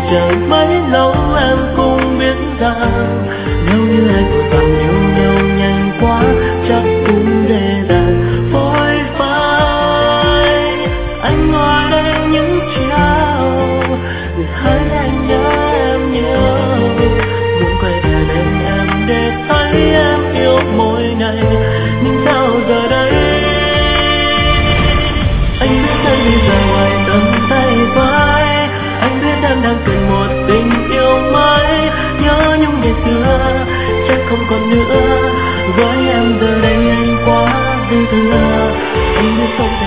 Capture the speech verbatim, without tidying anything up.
chờ mấy lâu em cũng biết rằng nếu như hai vội vàng yêu nhau nhanh quá chắc cũng dễ dàng phôi phai. Anh ngồi đây những chiều người hỡi anh nhớ em nhiều, muốn quay về bên em để thấy em yêu mỗi ngày, nhưng sao giờ đây anh biết anh bây giờ ngoài tầm tay với, anh biết em đang cần một tình yêu mới, nhớ nhung ngày xưa chắc không còn nữa, với em giờ đây anh quá dư thừa, anh biết không thể